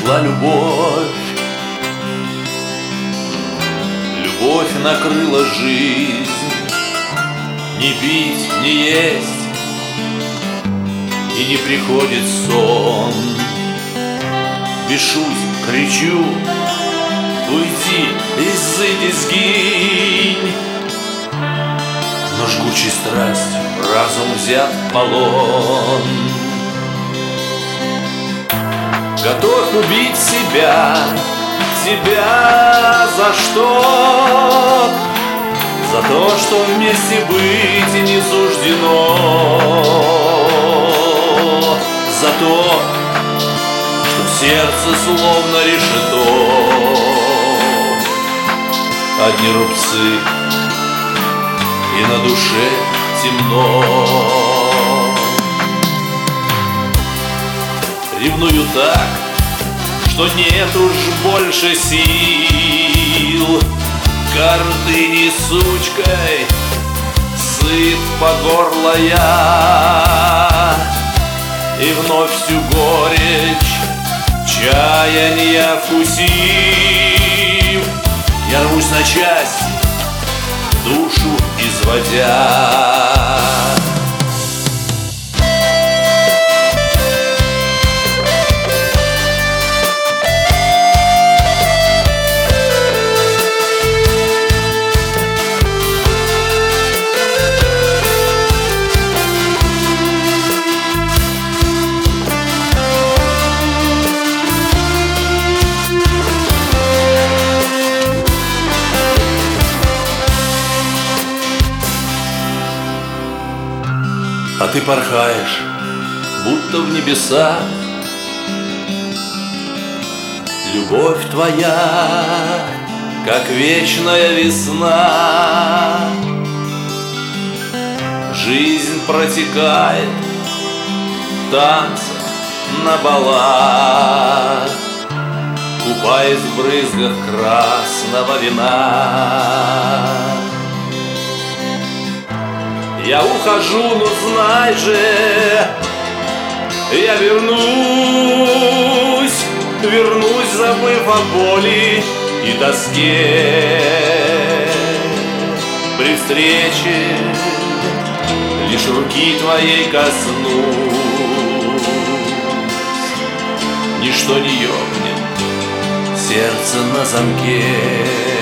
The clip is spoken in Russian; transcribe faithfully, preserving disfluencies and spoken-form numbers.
пришла любовь. Любовь накрыла жизнь. Не пить, не есть, и не приходит сон. Бешусь, кричу: уйди, изыди, сгинь. Но жгучей страстью разум взят в полон. Готов убить себя, себя за что? За то, что вместе быть и не суждено. За то, что сердце словно решето. Одни рубцы, и на душе темно. Ревную так, что нет уж больше сил. Гордыней сучкой сыт по горло я, и вновь всю горечь чаяния вкусив, я рвусь на части, душу изводя. А ты порхаешь, будто в небесах. Любовь твоя, как вечная весна. Жизнь протекает в танцах на балах, купаясь в брызгах красного вина. Я ухожу, но знай же, я вернусь, вернусь, забыв о боли и тоске. При встрече лишь руки твоей коснусь, ничто не ёкнет, сердце на замке.